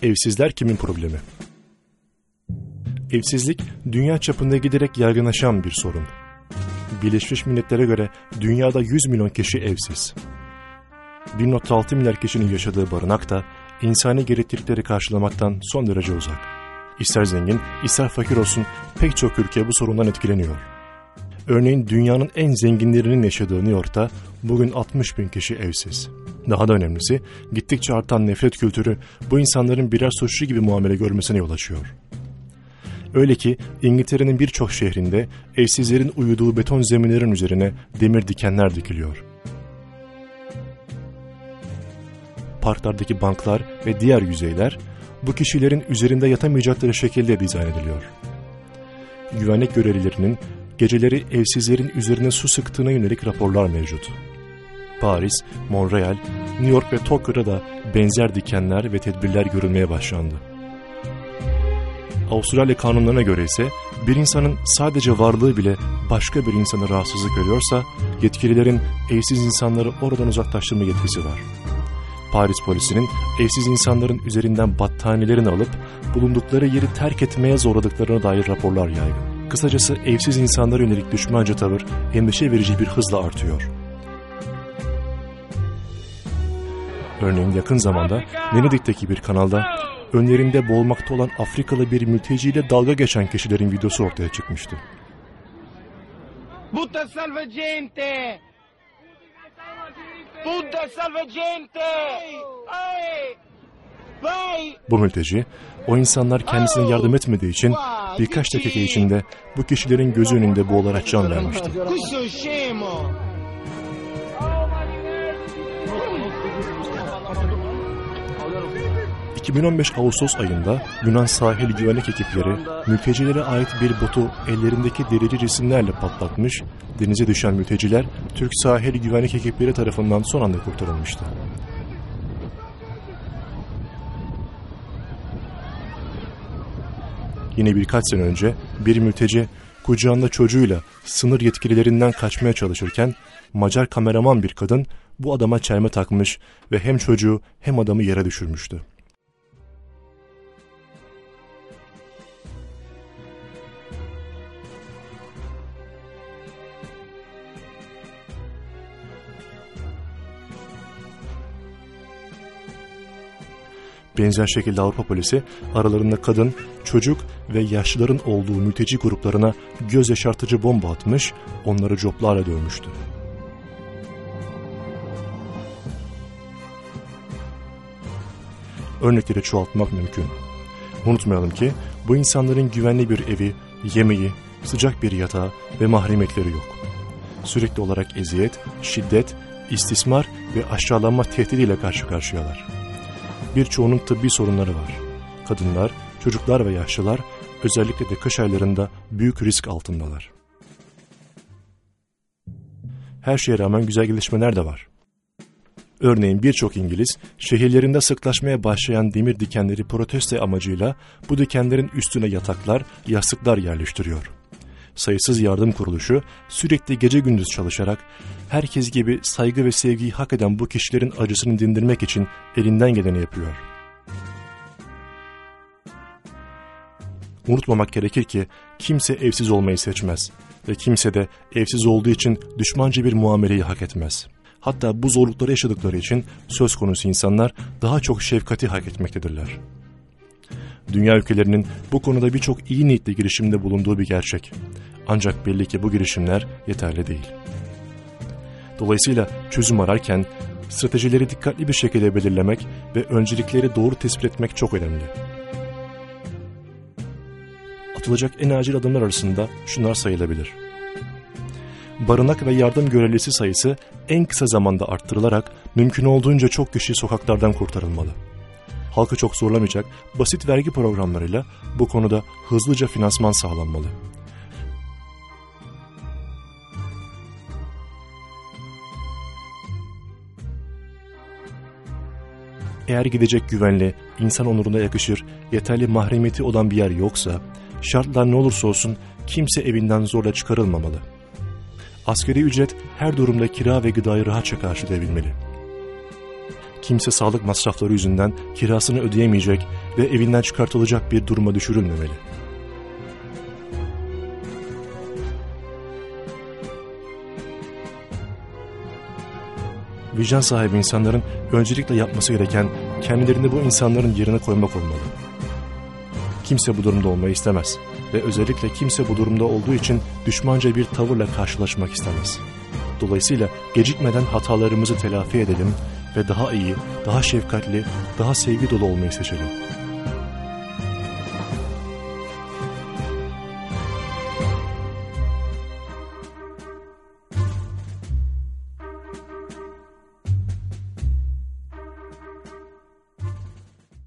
Evsizler kimin problemi? Evsizlik, dünya çapında giderek yaygınlaşan bir sorun. Birleşmiş Milletler'e göre dünyada 100 milyon kişi evsiz. 1.6 milyar kişinin yaşadığı barınak da insani gereklilikleri karşılamaktan son derece uzak. İster zengin, ister fakir olsun pek çok ülke bu sorundan etkileniyor. Örneğin dünyanın en zenginlerinin yaşadığı New York'ta bugün 60 bin kişi evsiz. Daha da önemlisi, gittikçe artan nefret kültürü bu insanların birer suçlu gibi muamele görmesine yol açıyor. Öyle ki İngiltere'nin birçok şehrinde evsizlerin uyuduğu beton zeminlerin üzerine demir dikenler dikiliyor. Parklardaki banklar ve diğer yüzeyler bu kişilerin üzerinde yatamayacakları şekilde dizayn ediliyor. Güvenlik görevlilerinin geceleri evsizlerin üzerine su sıktığına yönelik raporlar mevcut. Paris, Montreal, New York ve Tokyo'da da benzer dikenler ve tedbirler görülmeye başlandı. Avustralya kanunlarına göre ise bir insanın sadece varlığı bile başka bir insana rahatsızlık veriyorsa yetkililerin evsiz insanları oradan uzaklaştırma yetkisi var. Paris polisinin evsiz insanların üzerinden battaniyelerini alıp bulundukları yeri terk etmeye zorladıklarına dair raporlar yaygın. Kısacası evsiz insanlara yönelik düşmanca tavır endişe verici bir hızla artıyor. Örneğin yakın zamanda Venedik'teki bir kanalda önlerinde boğulmakta olan Afrikalı bir mülteciyle dalga geçen kişilerin videosu ortaya çıkmıştı. Butta salva gente! Butta salva gente! Bu mülteci, o insanlar kendisine yardım etmediği için birkaç dakika içinde bu kişilerin gözü önünde boğularak can vermişti. 2015 Ağustos ayında Yunan sahil güvenlik ekipleri mültecilere ait bir botu ellerindeki delici cisimlerle patlatmış, denize düşen mülteciler Türk sahil güvenlik ekipleri tarafından son anda kurtarılmıştı. Yine birkaç sene önce bir mülteci kucağında çocuğuyla sınır yetkililerinden kaçmaya çalışırken Macar kameraman bir kadın bu adama çelme takmış ve hem çocuğu hem adamı yere düşürmüştü. Benzer şekilde Avrupa polisi aralarında kadın, çocuk ve yaşlıların olduğu mülteci gruplarına göz yaşartıcı bomba atmış, onları coplarla dövmüştü. Örnekleri çoğaltmak mümkün. Unutmayalım ki bu insanların güvenli bir evi, yemeği, sıcak bir yatağı ve mahremiyetleri yok. Sürekli olarak eziyet, şiddet, istismar ve aşağılanma tehdidiyle karşı karşıyalar. Birçoğunun tıbbi sorunları var. Kadınlar, çocuklar ve yaşlılar özellikle de kış aylarında büyük risk altındalar. Her şeye rağmen güzel gelişmeler de var. Örneğin birçok İngiliz şehirlerinde sıklaşmaya başlayan demir dikenleri protesto amacıyla bu dikenlerin üstüne yataklar, yastıklar yerleştiriyor. Sayısız yardım kuruluşu sürekli gece gündüz çalışarak herkes gibi saygı ve sevgiyi hak eden bu kişilerin acısını dindirmek için elinden geleni yapıyor. Unutmamak gerekir ki kimse evsiz olmayı seçmez ve kimse de evsiz olduğu için düşmanca bir muameleyi hak etmez. Hatta bu zorlukları yaşadıkları için söz konusu insanlar daha çok şefkati hak etmektedirler. Dünya ülkelerinin bu konuda birçok iyi niyetli girişimde bulunduğu bir gerçek. Ancak belli ki bu girişimler yeterli değil. Dolayısıyla çözüm ararken stratejileri dikkatli bir şekilde belirlemek ve öncelikleri doğru tespit etmek çok önemli. Atılacak en acil adımlar arasında şunlar sayılabilir. Barınak ve yardım görevlisi sayısı en kısa zamanda arttırılarak mümkün olduğunca çok kişi sokaklardan kurtarılmalı. Halkı çok zorlamayacak basit vergi programlarıyla bu konuda hızlıca finansman sağlanmalı. Eğer gidecek güvenli, insan onuruna yakışır, yeterli mahremiyeti olan bir yer yoksa, şartlar ne olursa olsun kimse evinden zorla çıkarılmamalı. Asgari ücret her durumda kira ve gıdayı rahatça karşılayabilmeli. Kimse sağlık masrafları yüzünden kirasını ödeyemeyecek ve evinden çıkartılacak bir duruma düşürülmemeli. Vicdan sahibi insanların öncelikle yapması gereken kendilerini bu insanların yerine koymak olmalı. Kimse bu durumda olmayı istemez ve özellikle kimse bu durumda olduğu için düşmanca bir tavırla karşılaşmak istemez. Dolayısıyla gecikmeden hatalarımızı telafi edelim ve daha iyi, daha şefkatli, daha sevgi dolu olmayı seçelim.